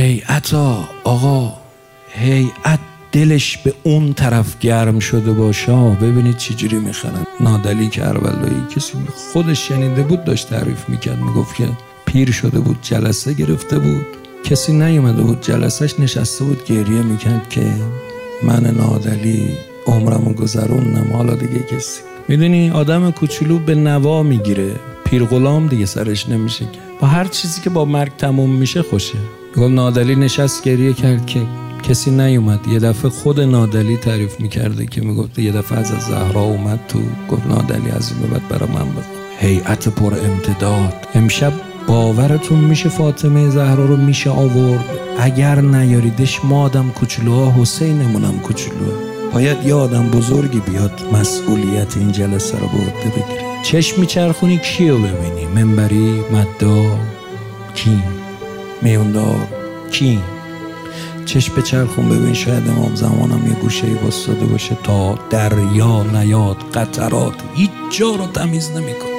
هیئت آقا، هیئت دلش به اون طرف گرم شده باشه، ببینید چجوری میخرن. نادلی کربلایی کسی خودش شنیده بود داشت تعریف میکرد، میگفت که پیر شده بود، جلسه گرفته بود، کسی نیومده بود جلسهش، نشسته بود گریه میکرد که من نادلی عمرمو گذروندم، حالا دیگه کسی. میدونی آدم کوچولو به نوا میگیره، پیر غلام دیگه سرش نمیشه که با هر چیزی که با مرگ تموم میشه خوشه. میگم نادلی نشست گریه کرد که کسی نیومد. یه دفعه خود نادلی تعریف میکرده که میگفت یه دفعه از زهرا اومد تو، گفت نادلی از این به بعد برا من بخون. هیئت پر امتداد. امشب باورتون میشه فاطمه زهرا رو میشه آورد؟ اگر نیاریدش ما آدم کوچولوها، حسینمونم کوچولوه، باید یه آدم بزرگی بیاد مسئولیت این جلسه رو به عهده بگیره. چشم میچرخونی کیو ببینی؟ منبری، مداح، کی؟ میوندار، کی؟ چشم بچرخون ببین، شاید امام زمانم یه گوشه‌ای واسطه باشه تا دریا نیاد قطرات هیچ جا رو تمیز نمیکنه.